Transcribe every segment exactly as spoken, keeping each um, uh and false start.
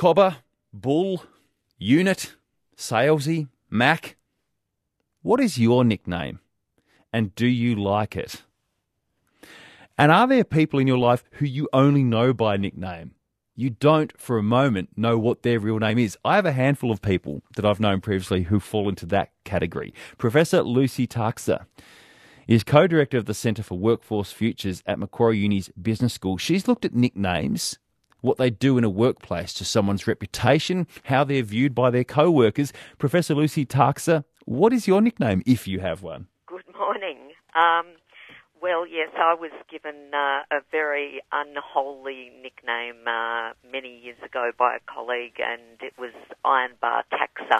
Cobber, Bull, Unit, Salesy, Mac. What is your nickname? And do you like it? And are there people in your life who you only know by nickname? You don't, for a moment, know what their real name is. I have a handful of people that I've known previously who fall into that category. Professor Lucy Taxa is co-director of the Centre for Workforce Futures at Macquarie Uni's Business School. She's looked at nicknames, what they do in a workplace to someone's reputation, how they're viewed by their co-workers. Professor Lucy Taxa, what is your nickname, if you have one? Good morning. Um, well, yes, I was given uh, a very unholy nickname uh, many years ago by a colleague, and it was Iron Bar Taxa.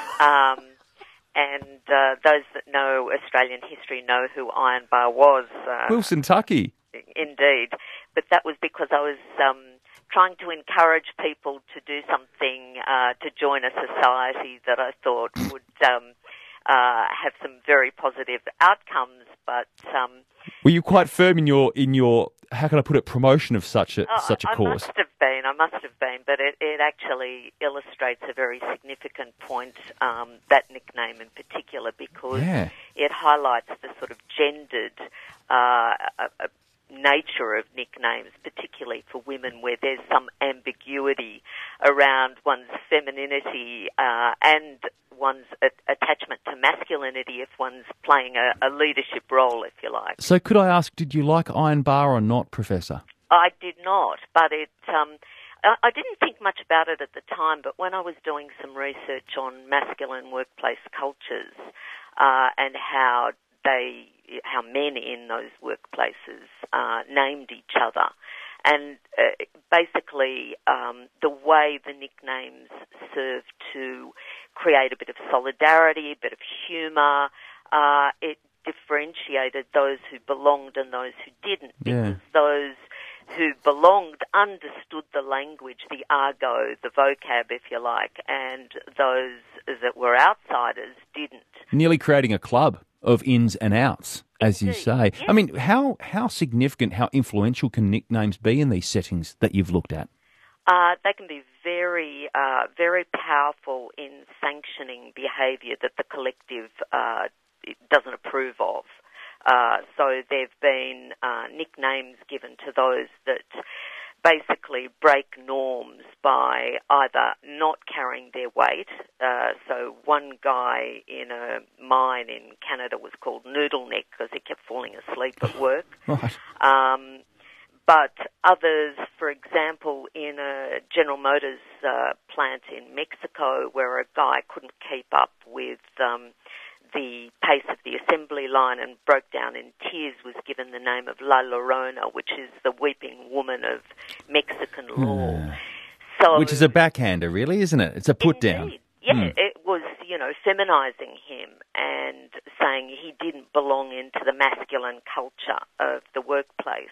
Um, and uh, those that know Australian history know who Iron Bar was. Uh, Wilson Tuckey. Indeed. But that was because I was um, trying to encourage people to do something, uh, to join a society that I thought would um, uh, have some very positive outcomes, but... Um, Were you quite firm in your, in your how can I put it, promotion of such a, oh, such a I cause? I must have been, I must have been, but it, it actually illustrates a very significant point, um, that nickname in particular, because Yeah. it highlights the sort of gendered uh, uh, nature of nicknames, particularly for women, where there's some ambiguity around one's femininity uh, and one's a- attachment to masculinity if one's playing a, a leadership role, if you like. So could I ask, did you like Iron Bar or not, Professor? I did not, but it. Um, I, I didn't think much about it at the time, but when I was doing some research on masculine workplace cultures uh, and how they, how men in those workplaces uh, named each other, and uh, basically um, the way the nicknames serve to create a bit of solidarity, a bit of humour, uh, it differentiated those who belonged and those who didn't, because Yeah. those who belonged understood the language, the argot, the vocab, if you like, and those that were outsiders didn't. Nearly creating a club of ins and outs, as you Indeed, say. yes. I mean, how how significant, how influential can nicknames be in these settings that you've looked at? Uh, they can be very, uh, very powerful in sanctioning behaviour that the collective uh, doesn't approve of. Uh, so there have been uh, nicknames given to those that basically break norms by either not carrying their weight. Uh, so one guy in a mine in Canada was called Noodle Neck because he kept falling asleep at work. Right. Um, but others, for example, in a General Motors uh, plant in Mexico where a guy couldn't keep up with um, the pace of the assembly line and broke down in tears, was given the name of La Llorona, which is the weeping woman of Mexican law. So, Which is a backhander, really, isn't it? It's a put down. Indeed. Yeah, Hmm. it was, you know, feminising him and saying he didn't belong into the masculine culture of the workplace.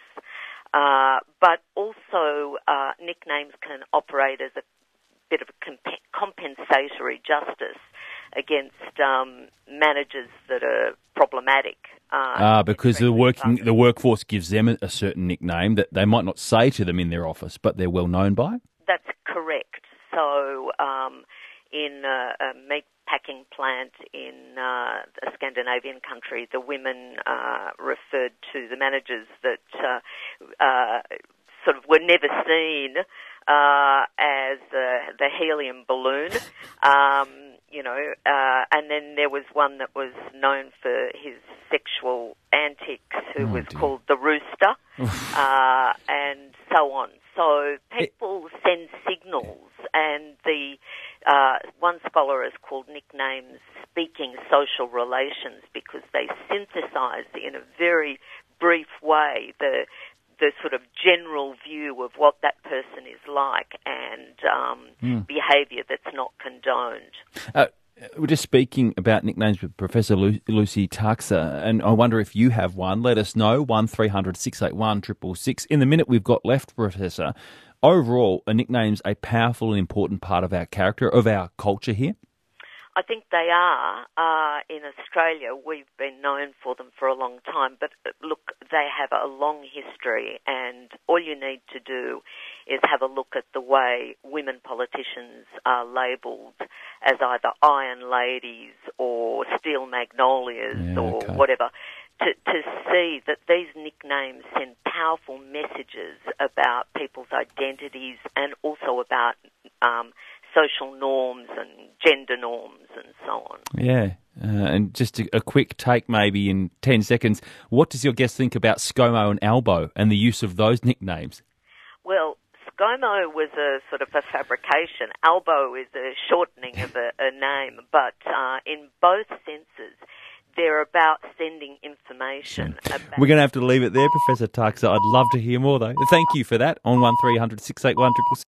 Uh, but also uh, nicknames can operate as a bit of a comp- compensatory justice against um, managers that are problematic. Uh, Ah, because the working others. the workforce gives them a, a certain nickname that they might not say to them in their office, but they're well known by. That's correct. So um, in a, a meat packing plant in uh, a Scandinavian country, the women uh, referred to the managers that uh, uh, sort of were never seen uh, as uh, the helium balloon. Um, you know, uh, and then there was one that was known for his sexual antics who Oh, was dear. called the Rooster, uh, and so on. So people send signals, and the uh, one scholar has called nicknames speaking social relations because they synthesize in a very brief way the the sort of general view of what that person is like and um, Mm. behaviour that's not condoned. Uh, we're just speaking about nicknames with Professor Lu- Lucy Taxa, and I wonder if you have one. Let us know, one three hundred six eight one six six six. In the minute we've got left, Professor, overall, a nickname's a powerful and important part of our character, of our culture here? I think they are. Uh, in Australia, we've been known for them for a long time, but look, they have a long history, and all you need to do is have a look at the way women politicians are labelled as either Iron Ladies or Steel Magnolias Yeah, or okay. whatever, to, to see that these nicknames send powerful messages about people's identities and also about um, social norms and gender norms and so on. Yeah. Uh, and just a, a quick take maybe in ten seconds, what does your guest think about ScoMo and Albo and the use of those nicknames? Well, ScoMo was a sort of a fabrication. Albo is a shortening of a, a name, but uh, in both senses, they're about sending information. About We're going to have to leave it there, Professor Tuxer. I'd love to hear more, though. Thank you for that on one three hundred six eight one six six.